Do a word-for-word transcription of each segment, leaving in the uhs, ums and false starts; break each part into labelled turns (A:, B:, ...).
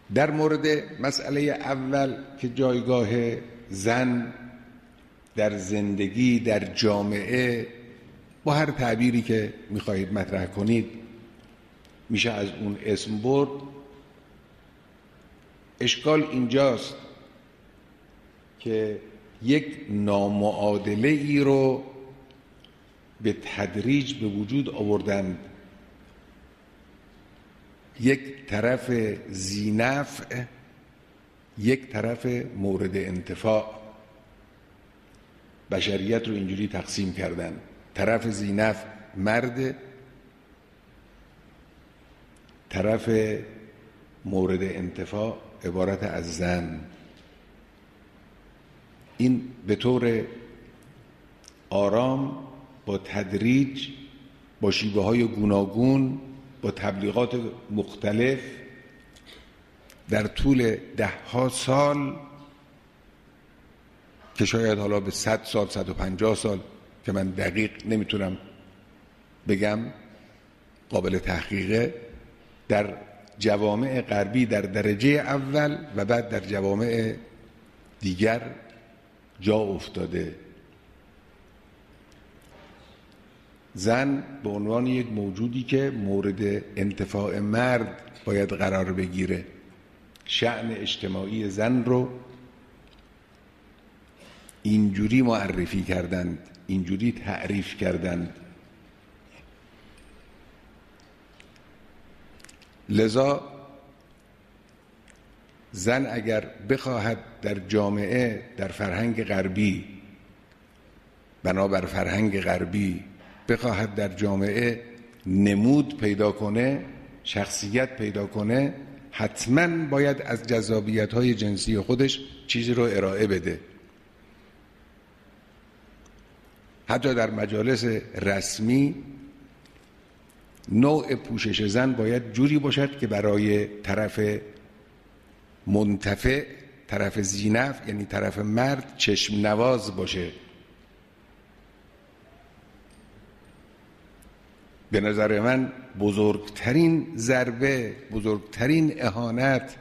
A: در مورد مسئله اول که جایگاه زن در زندگی، در جامعه، با هر تعبیری که میخواهید مطرح کنید میشه از اون اسم برد. اشکال اینجاست که یک نامعادله ای رو به تدریج به وجود آوردند. یک طرف ذی‌نفع، یک طرف مورد انتفاع. بشریت رو اینجوری تقسیم کردن: طرف ذی‌نفع مرد، طرف مورد انتفاع عبارت از زن. این به طور آرام با تدریج، با شیوه های گوناگون، با تبلیغات مختلف در طول ده ها سال که شاید حالا به صد سال، صد و پنجاه سال که من دقیق نمیتونم بگم، قابل تحقیقه، در جوامع غربی در درجه اول و بعد در جوامع دیگر جا افتاده. زن به عنوان یک موجودی که مورد انتفاع مرد باید قرار بگیره، شأن اجتماعی زن رو اینجوری معرفی کردند، اینجوری تعریف کردند. لذا زن اگر بخواهد در جامعه، در فرهنگ غربی، بنابر فرهنگ غربی بخواهد در جامعه نمود پیدا کنه، شخصیت پیدا کنه، حتما باید از جذابیت‌های جنسی خودش چیزی رو ارائه بده. حتی در مجالس رسمی نوع پوشش زن باید جوری باشد که برای طرف منتفع، طرف ذی‌نفع، یعنی طرف مرد، چشم نواز باشه. به نظر من بزرگترین ضربه، بزرگترین اهانت،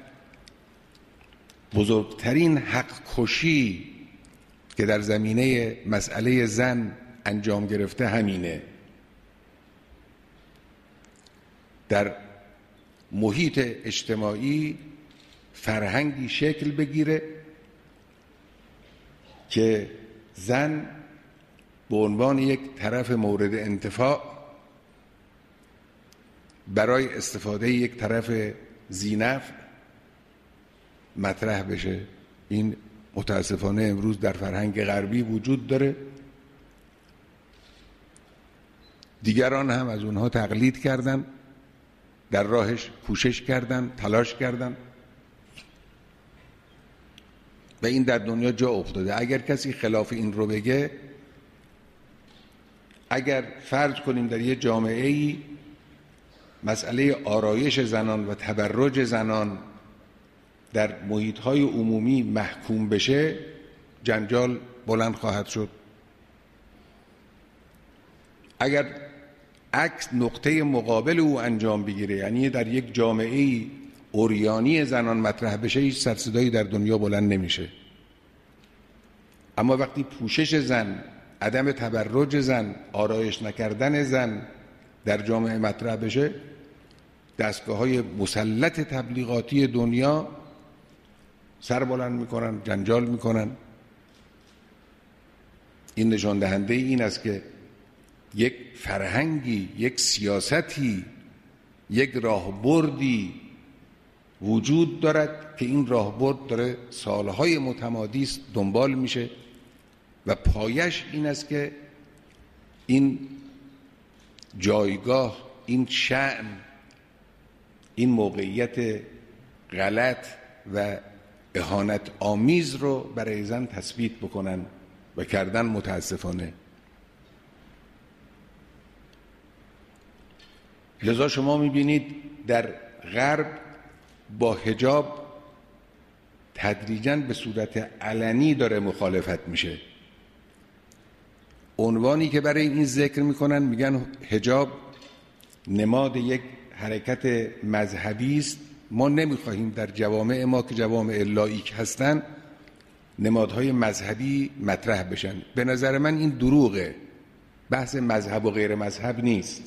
A: بزرگترین حق کشی که در زمینه مسئله زن انجام گرفته همینه. در محیط اجتماعی فرهنگی شکل بگیره که زن به عنوان یک طرف مورد انتفاع برای استفاده یک طرف ذی‌نفع مطرح بشه. این متاسفانه امروز در فرهنگ غربی وجود داره. دیگران هم از اونها تقلید کردن، در راهش کوشش کردن، تلاش کردن و این در دنیا جا افتاده. اگر کسی خلاف این رو بگه، اگر فرض کنیم در یه جامعه‌ای مسئله آرایش زنان و تبرج زنان در محیط‌های عمومی محکوم بشه، جنجال بلند خواهد شد. اگر عکس نقطه مقابل او انجام بگیره، یعنی در یک جامعه عریانی زنان مطرح بشه، هیچ سر صدایی در دنیا بلند نمیشه. اما وقتی پوشش زن، عدم تبرج زن، آرایش نکردن زن در جامعه مطرح بشه، دستگاه‌های مسلط تبلیغاتی دنیا سر بلند میکنن، جنجال میکنن. این نشان دهنده این است که یک فرهنگی، یک سیاستی، یک راهبردی وجود دارد که این راهبرد داره سالهای متمادی است دنبال میشه و پایش این است که این جایگاه، این شأن، این موقعیت غلط و اهانت آمیز رو برای زن تثبیت بکنن و کردن. متاسفانه لذا شما میبینید در غرب با حجاب تدریجاً به صورت علنی داره مخالفت میشه. عنوانی که برای این ذکر میکنن، میگن حجاب نماد یک حرکت مذهبی است ما نمیخواهیم در جوامع ما که جوامع لاییک هستن نمادهای مذهبی مطرح بشن. به نظر من این دروغه. بحث مذهب و غیر مذهب نیست.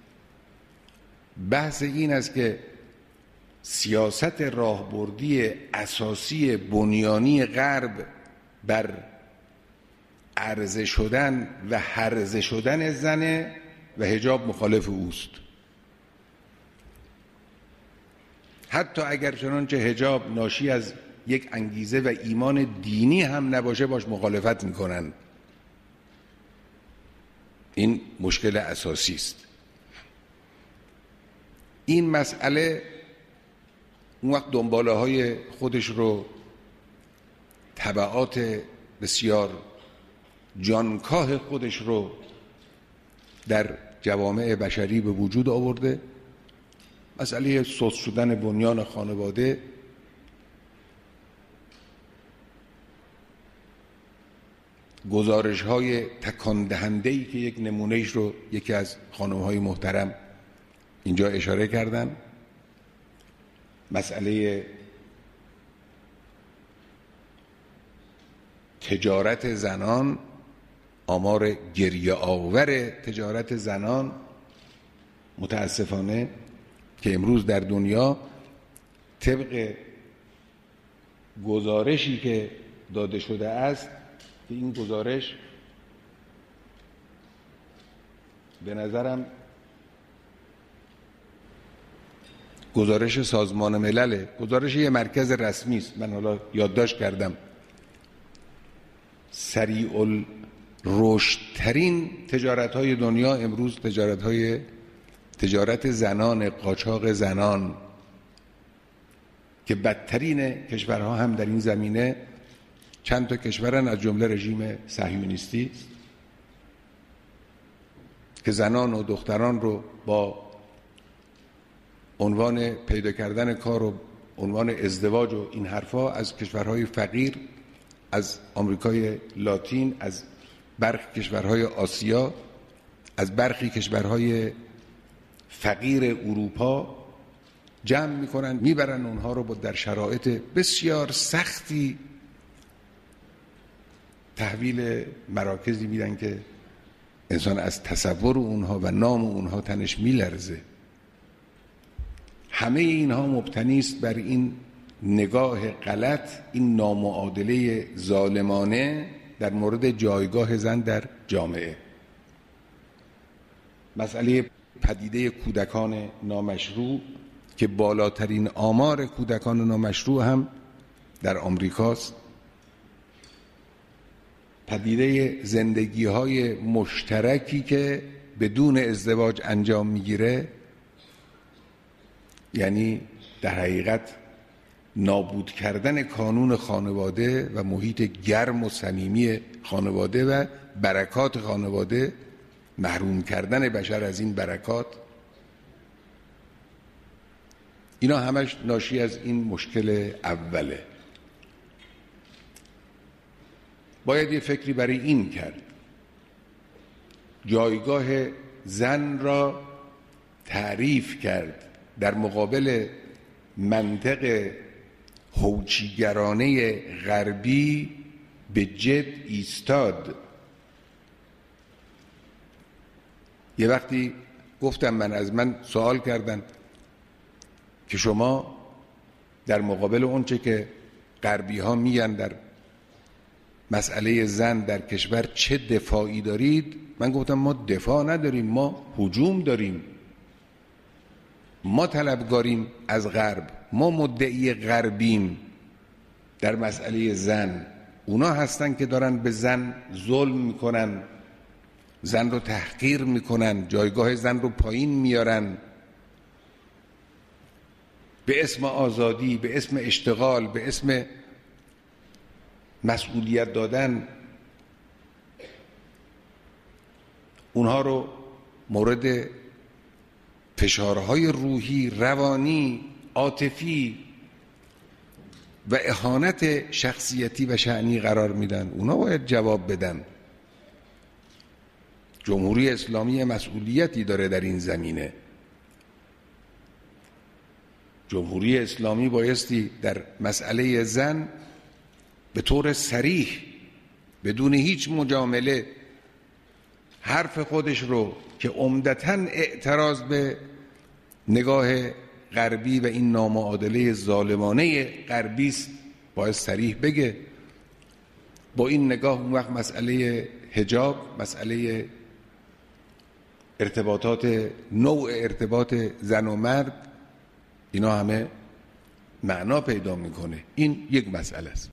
A: بحث این است که سیاست راهبردی اساسی بنیانی غرب بر عرضه شدن و هرزه شدن زنه و حجاب مخالف اوست. حتی اگر چنانچه حجاب ناشی از یک انگیزه و ایمان دینی هم نباشه باش مخالفت میکنن. این مشکل اساسی است. این مسئله اون وقت دنباله های خودش رو، تبعات بسیار جانکاه خودش رو در جوامع بشری به وجود آورده. مسئله سوس شدن بنیان خانواده، گزارش های تکان دهنده‌ای که یک نمونهش رو یکی از خانم های محترم اینجا اشاره کردن، مسئله تجارت زنان، آمار گریه آور تجارت زنان متاسفانه که امروز در دنیا طبق گزارشی که داده شده است که این گزارش به نظرم گزارش سازمان ملله، گزارش یه مرکز رسمی است، من حالا یادداشت کردم، سریع الرشد ترین تجارت های دنیا امروز تجارت های تجارت زنان، قاچاق زنان، که بدترین کشورها هم در این زمینه چند تا کشورن، از جمله رژیم صهیونیستی که زنان و دختران رو با عنوان پیدا کردن کار و عنوان ازدواج و این حرفا از کشورهای فقیر، از آمریکای لاتین، از برخی کشورهای آسیا، از برخی کشورهای فقیر اروپا جمع میکنن، میبرن اونها رو با در شرایط بسیار سختی تحویل مراکزی میدن که انسان از تصور اونها و نام اونها تنش میلرزه. همه اینها مبتنی است بر این نگاه غلط، این نامعادله ظالمانه در مورد جایگاه زن در جامعه. مسئله پدیده کودکان نامشروع که بالاترین آمار کودکان نامشروع هم در آمریکاست، پدیده زندگی‌های مشترکی که بدون ازدواج انجام میگیره، یعنی در حقیقت نابود کردن کانون خانواده و محیط گرم و صمیمی خانواده و برکات خانواده، محروم کردن بشر از این برکات. اینا همش ناشی از این مشکل اوله. باید یه فکری برای این کرد، جایگاه زن را تعریف کرد، در مقابل منطق هوچیگرانه غربی به جد ایستاد. یه وقتی گفتم، من از من سوال کردن که شما در مقابل اونچه که غربی ها میگن در مسئله زن در کشور چه دفاعی دارید؟ من گفتم ما دفاع نداریم، ما هجوم داریم. ما طلبگاریم از غرب، ما مدعی غربیم در مسئله زن. اونا هستن که دارن به زن ظلم میکنن، زن رو تحقیر میکنن، جایگاه زن رو پایین میارن، به اسم آزادی، به اسم اشتغال، به اسم مسئولیت دادن اونها رو مورد فشارهای روحی، روانی، عاطفی و اهانت شخصیتی و شأنی قرار میدن. اونا باید جواب بدن. جمهوری اسلامی مسئولیتی داره در این زمینه. جمهوری اسلامی بایستی در مسئله زن به طور صریح بدون هیچ مجامله حرف خودش رو که عمدتاً اعتراض به نگاه غربی و این نامعادله ظالمانه غربی است باید صریح بگه. با این نگاه اون وقت مسئله حجاب، مسئله ارتباطات، نوع ارتباط زن و مرد، اینا همه معنا پیدا میکنه. این یک مسئله است.